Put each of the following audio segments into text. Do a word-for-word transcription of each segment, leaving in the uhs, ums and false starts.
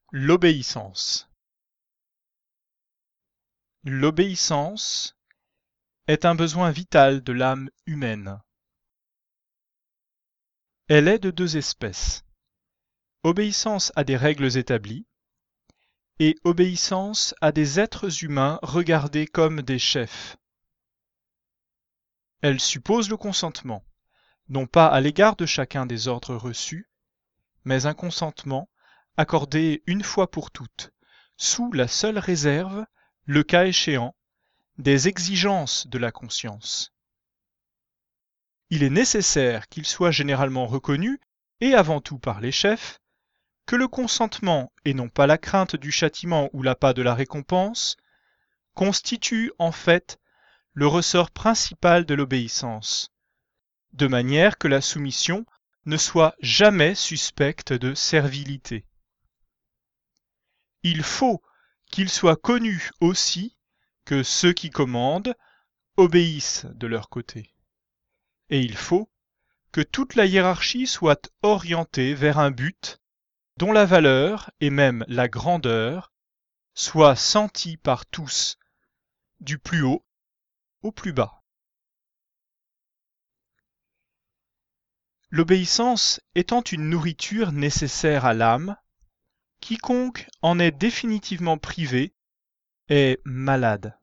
L'obéissance. L'obéissance est un besoin vital de l'âme humaine. Elle est de deux espèces: obéissance à des règles établies et obéissance à des êtres humains regardés comme des chefs. Elle suppose le consentement, non pas à l'égard de chacun des ordres reçus, mais un consentement accordé une fois pour toutes, sous la seule réserve, le cas échéant, des exigences de la conscience. Il est nécessaire qu'il soit généralement reconnu, et avant tout par les chefs, que le consentement, et non pas la crainte du châtiment ou l'appât de la récompense, constitue en fait le ressort principal de l'obéissance, de manière que la soumission ne soit jamais suspecte de servilité. Il faut qu'il soit connu aussi que ceux qui commandent obéissent de leur côté. Et il faut que toute la hiérarchie soit orientée vers un but dont la valeur et même la grandeur soient senties par tous, du plus haut au plus bas. L'obéissance étant une nourriture nécessaire à l'âme, quiconque en est définitivement privé est malade.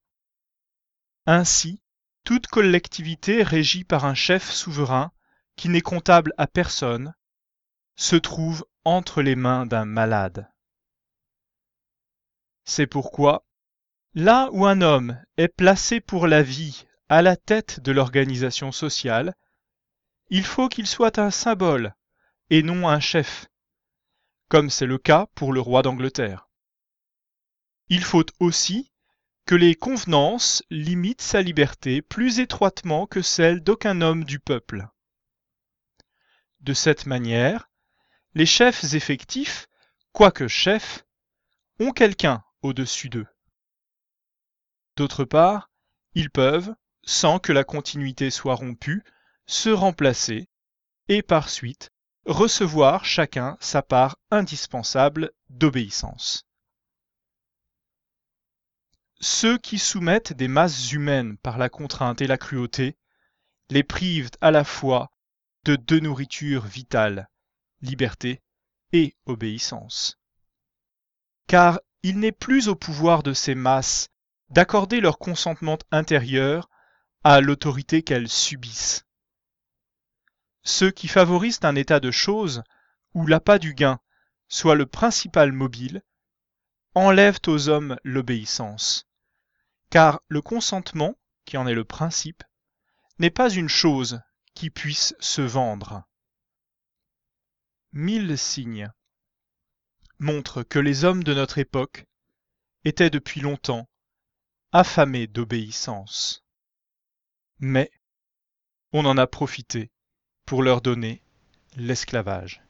Ainsi, toute collectivité régie par un chef souverain qui n'est comptable à personne se trouve entre les mains d'un malade. C'est pourquoi, là où un homme est placé pour la vie à la tête de l'organisation sociale, il faut qu'il soit un symbole et non un chef, comme c'est le cas pour le roi d'Angleterre. Il faut aussi que les convenances limitent sa liberté plus étroitement que celle d'aucun homme du peuple. De cette manière, les chefs effectifs, quoique chefs, ont quelqu'un au-dessus d'eux. D'autre part, ils peuvent, sans que la continuité soit rompue, se remplacer et par suite recevoir chacun sa part indispensable d'obéissance. Ceux qui soumettent des masses humaines par la contrainte et la cruauté les privent à la fois de deux nourritures vitales, liberté et obéissance. Car il n'est plus au pouvoir de ces masses d'accorder leur consentement intérieur à l'autorité qu'elles subissent. Ceux qui favorisent un état de choses où l'appât du gain soit le principal mobile enlèvent aux hommes l'obéissance, car le consentement, qui en est le principe, n'est pas une chose qui puisse se vendre. Mille signes montrent que les hommes de notre époque étaient depuis longtemps affamés d'obéissance. Mais on en a profité pour leur donner l'esclavage.